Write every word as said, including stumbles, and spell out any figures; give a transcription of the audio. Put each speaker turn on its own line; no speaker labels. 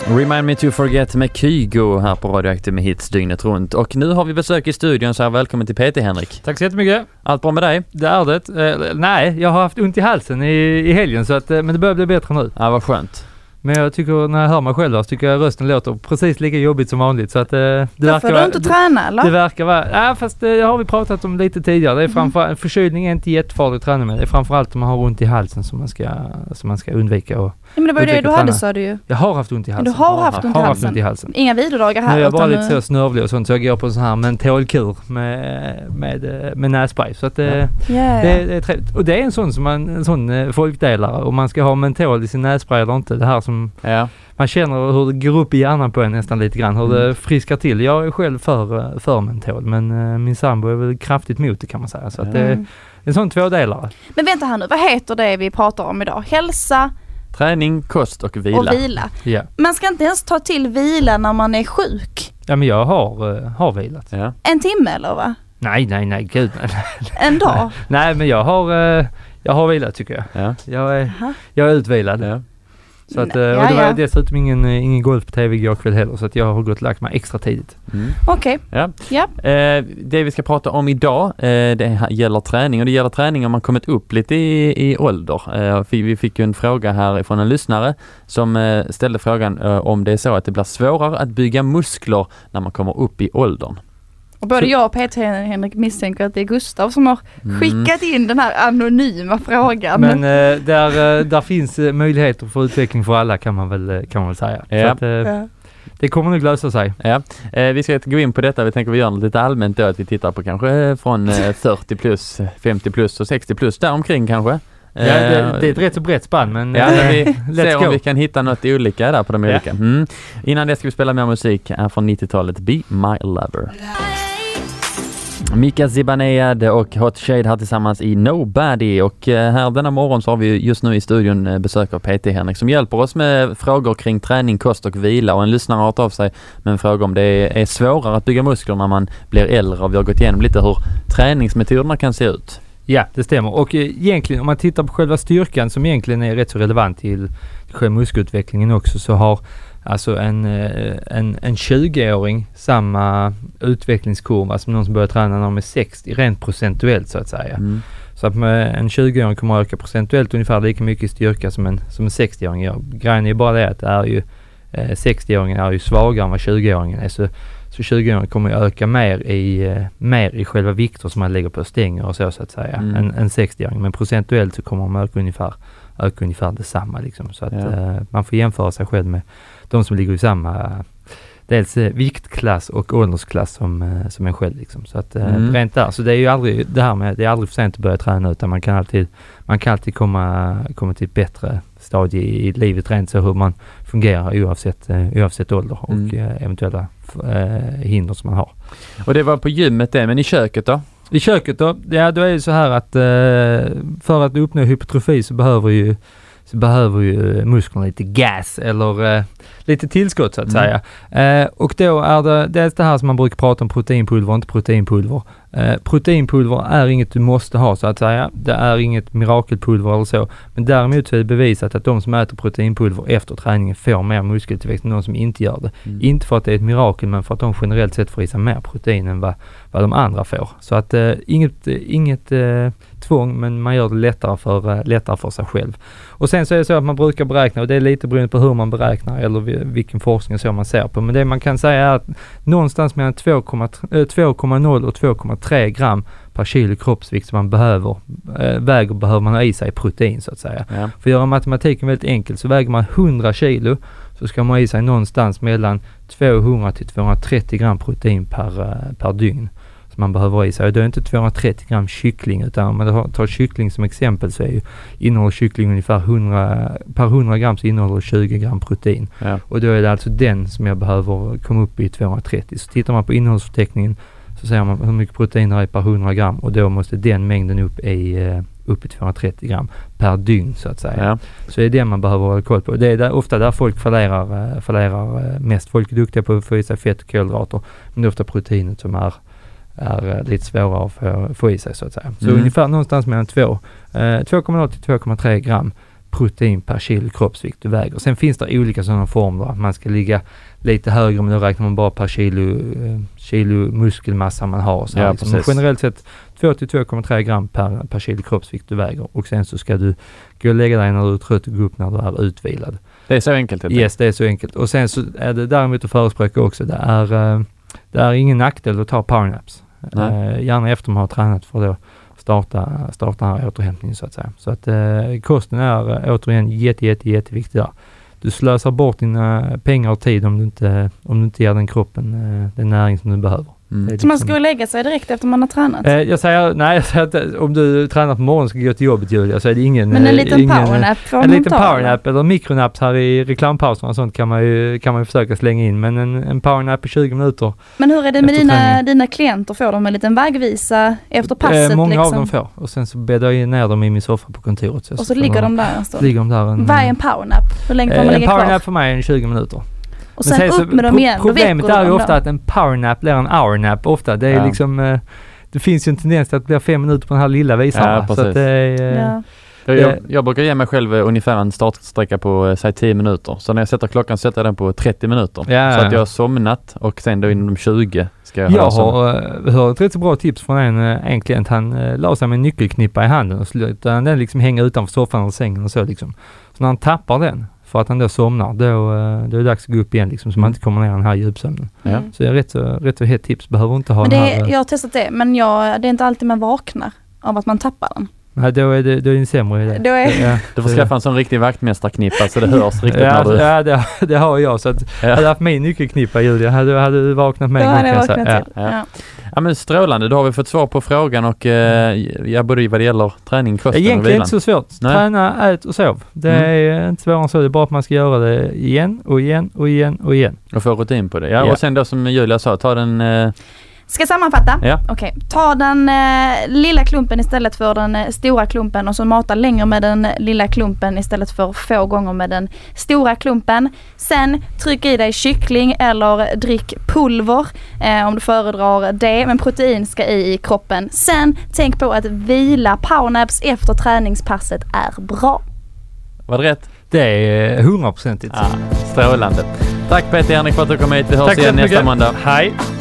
Remind Me To Forget med Kygo här på Radioaktiv med hits dygnet runt. Och nu har vi besök i studion, så här, välkommen till P T Henrik.
Tack så jättemycket.
Allt bra med dig?
Det är det. Eh, nej, jag har haft ont i halsen i, i helgen så att, eh, men det börjar bli bättre nu.
Ja, vad skönt.
Men jag tycker, när jag hör mig själv så tycker jag rösten låter precis lika jobbigt som vanligt. Så att, eh, det
Då
verkar
får du
vara,
inte
det,
träna, eller?
det verkar vara... Ja, fast det har vi pratat om lite tidigare. Det är framför, förkylning är inte jättefarligt att träna med. Det är framförallt om man har ont i halsen som man ska, som man ska undvika. Och
ja, men det var ju det du
träna.
hade, sa du ju.
Jag har haft ont i halsen.
Du har haft ont i
har
halsen.
Haft ont i halsen.
Inga vilodagar här.
Nu är jag bara lite
nu...
så snörvlig och sånt, så jag går på en sån här mentolkur med, med, med nässpray. Så att det,
Ja, ja.
det, det är trevligt. Och det är en sån, som man, en sån eh, folkdelare. Om man ska ha mentol i sin nässpray eller inte. Det här som...
Ja.
Man känner hur det går upp i hjärnan på en nästan lite grann. Hur det friskar till. Jag är själv för, för mentol. Men uh, min sambo är väl kraftigt mot det, kan man säga. Så att det är en sån tvådelare.
Men vänta här nu. Vad heter det vi pratar om idag? Hälsa,
träning, kost och vila.
och vila.
Ja.
Man ska inte ens ta till vila när man är sjuk.
Ja, men jag har, uh, har vilat.
Ja.
En timme eller va?
Nej, nej, nej. Gud.
En dag?
Nej, men jag har, uh, jag har vilat, tycker jag.
Ja.
Jag är,
Aha.
jag är utvilad.
Ja.
Så att,
Nej,
och
ja,
det var
ja.
dessutom ingen, ingen golf på tv igår kväll heller, så att jag har gått och lagt mig extra tidigt.
Mm.
Okej.
Ja.
Ja.
Eh, det vi ska prata om idag, eh, det gäller träning. Och det gäller träning om man kommit upp lite i, i ålder. Eh, vi fick ju en fråga här från en lyssnare som eh, ställde frågan eh, om det är så att det blir svårare att bygga muskler när man kommer upp i åldern.
Och både jag och P T Henrik misstänker att det är Gustav som har
Mm.
skickat in den här anonyma frågan.
Men eh, där, eh, där finns eh, möjligheter för utveckling för alla, kan man väl, eh, kan man väl säga.
Ja.
Så att, eh,
Ja.
det kommer nog lösa sig.
Ja, eh, vi ska gå in på detta. Vi tänker vi gör något lite allmänt då, att vi tittar på kanske eh, från eh, fyrtio plus, femtio plus och sextio plus där omkring kanske.
Ja, det, det är ett rätt så brett spann, men
Ja,
eh,
men vi
let's
ser
go.
om vi kan hitta något olika där på de
Ja.
olika. Mm. Innan det ska vi spela mer musik här från nittiotalet. Be My Lover. Mika Zibanejad och Hot Shade här tillsammans i Nobody, och här denna morgon så har vi just nu i studion besök av P T Henrik som hjälper oss med frågor kring träning, kost och vila, och en lyssnare har tagit av sig med en fråga om det är svårare att bygga muskler när man blir äldre, och vi har gått igenom lite hur träningsmetoderna kan se ut.
Ja, det stämmer. Och eh, egentligen om man tittar på själva styrkan som egentligen är rätt så relevant till själva muskelutvecklingen också, så har alltså en, en, en tjugo-åring samma utvecklingskurva som någon som börjar träna när de är sextio, rent procentuellt så att säga.
Mm.
Så att en tjugo-åring kommer att öka procentuellt ungefär lika mycket i styrka som en, som en sextio-åring gör. Grejen är bara det att det är ju, eh, sextio-åringen är ju svagare än vad tjugo-åringen är. Så, så tjugo-åringen kommer att öka mer i, eh, mer i själva vikter som man lägger på stänger och så så att säga,
Mm.
än en sextio-åring. Men procentuellt så kommer man öka ungefär, öka ungefär detsamma liksom. Så att
Ja.
eh, man får jämföra sig själv med de som ligger i samma dels eh, viktklass och åldersklass som, eh, som en själv liksom. Så att eh,
Mm.
rent där, så det är ju aldrig det här med, det är aldrig för sent att börja träna, utan man kan alltid man kan alltid komma, komma till ett bättre stadie i, i livet, rent så hur man fungerar oavsett, eh, oavsett ålder och
Mm.
eh, eventuella eh, hinder som man har.
Och det var på gymmet det, men i köket då?
I köket då, ja då är det så här att eh, för att uppnå hypertrofi så behöver ju så behöver ju musklerna lite gas eller eh, lite tillskott så att
Mm.
säga. Eh, och då är det dels det här som man brukar prata om, proteinpulver och inte proteinpulver. Eh, proteinpulver är inget du måste ha så att säga. Det är inget mirakelpulver eller så. Men däremot så är det bevisat att de som äter proteinpulver efter träningen får mer muskeltillväxt än de som inte gör det.
Mm.
Inte för att det är ett mirakel, men för att de generellt sett får i sig mer protein än vad, vad de andra får. Så att eh, inget, inget eh, tvång, men man gör det lättare för, eh, lättare för sig själv. Och sen så är det så att man brukar beräkna, och det är lite beroende på hur man beräknar eller vilken forskning så man ser på. Men det man kan säga är att någonstans mellan två komma noll och två komma tre gram per kilo kroppsvikt som man behöver, äh, väger behöver man ha i sig protein så att säga.
Ja.
För att göra matematiken väldigt enkelt, så väger man hundra kilo så ska man ha i sig någonstans mellan tvåhundra till tvåhundratrettio gram protein per, uh, per dygn som man behöver ha i sig. Och det är inte tvåhundratrettio gram kyckling, utan om man tar kyckling som exempel så är ju innehåller kyckling ungefär hundra, per hundra gram så innehåller tjugo gram protein.
Ja.
Och då är det alltså den som jag behöver komma upp i tvåhundratrettio. Så tittar man på innehållsförteckningen så ser man hur mycket protein det är per hundra gram, och då måste den mängden upp i, uh, upp i tvåhundratrettio gram per dygn så att säga.
Ja.
Så är det man behöver ha koll på. Det är där, ofta där folk fallerar, fallerar mest. Folk är duktiga på att få i sig fett och kolhydrater, men det är ofta proteinet som är, är lite svårare att få, få i sig så att säga. Så
Mm.
ungefär någonstans mellan två komma noll till två komma tre gram protein per kilo kroppsvikt du väger. Sen finns det olika sådana former. Man ska ligga lite högre, men då räknar man bara per kilo, kilo muskelmassa man har. Så
ja,
liksom. Men generellt sett två till två komma tre gram per, per kilo kroppsvikt du väger. Och sen så ska du gå och lägga dig när du är trött och gå upp när du är utvilad.
Det är så enkelt? Helt
yes, det är så enkelt. Och sen så är det däremot att förespråka också. Det är, det är ingen nackdel att ta powernaps. Uh, gärna efter man har tränat för att starta, starta här återhämtningen så att säga. Så att uh, kosten är uh, återigen jätte, jätte, jätteviktig där. Du slösar bort dina pengar och tid om du inte, om du inte ger den kroppen uh, den näring som du behöver.
Mm. Liksom, så man ska lägga sig direkt efter man har tränat?
Uh, jag säger, nej, jag säger att om du tränar på morgonen ska gå till jobbet, Julia, så är det ingen...
Men en liten
ingen,
powernap får
En
man
liten
ta,
powernap eller mikronaps här i reklampausen och sånt kan man ju, kan man ju försöka slänga in. Men en, en powernap i tjugo minuter.
Men hur är det med dina, dina klienter? Får de en liten vägvisa efter passet?
Eh, många
liksom?
av dem får. Och sen så bäddar jag ner dem i min soffa på kontoret. Så
och så, så ligger de där en stund?
Ligger de där en,
Vad är en powernap? Hur länge får man
eh,
ligga kvar?
En powernap för mig är tjugo minuter.
Och sen, sen upp med dem igen.
Problemet är ju ofta att en powernap blir en hournap ofta. Det är ja. liksom, eh, det finns ju en tendens att det blir fem minuter på den här lilla visan.
Ja,
så att det är, eh,
ja.
jag, jag, jag brukar ge mig själv ungefär en startsträcka på eh, säg tio minuter. Så när jag sätter klockan sätter jag den på trettio minuter.
Ja.
Så att jag har somnat och sen då inom tjugo ska jag,
jag har uh, hört ett så bra tips från en, uh, en klient. Han uh, la sig med en nyckelknippa i handen och slutade den liksom hänga utanför soffan eller sängen och så liksom. Så när han tappar den för att han då somnar, då, uh, då är det dags att gå upp igen liksom, så man inte kommer ner i den här djupsömnen.
Mm.
Så det är rätt så, rätt så hett tips. Behöver inte ha
men det
den
är,
här... Uh,
jag har testat det, men jag, det är inte alltid man vaknar av att man tappar den.
Nej, då är det, då är det en sämre idé.
Då är...
ja,
du får skaffa en sån riktig vaktmästarknippa så det hörs riktigt
ja,
när du...
Alltså,
Ja, det, det har jag. Så att
ja.
hade jag haft min nyckelknippa, Julia, hade, hade du vaknat med
en gång. Då hade jag vaknat
ja.
till. Ja. Ja.
ja, men strålande. Då har vi fått svar på frågan och eh, ja, både vad det gäller träning, kosten och vilan.
Egentligen inte så svårt. Nej. Träna, ät och sov. Det mm. är inte svårare än så. Det är bara att man ska göra det igen och igen och igen och igen.
Och få rutin på det. Ja,
ja.
Och sen då som Julia sa, ta den... Eh,
Ska jag sammanfatta?
Ja.
Okej. Okay. Ta den eh, lilla klumpen istället för den eh, stora klumpen och så mata längre med den lilla klumpen istället för få gånger med den stora klumpen. Sen tryck i dig kyckling eller drick pulver eh, om du föredrar det, men protein ska i i kroppen. Sen tänk på att vila. Powernaps efter träningspasset är bra.
Var det rätt?
Det är hundraprocentigt.
Ja, strålande. Tack Peter Henrik för att du kom hit. Vi hörs
Tack
igen nästa
mycket.
måndag.
Hej!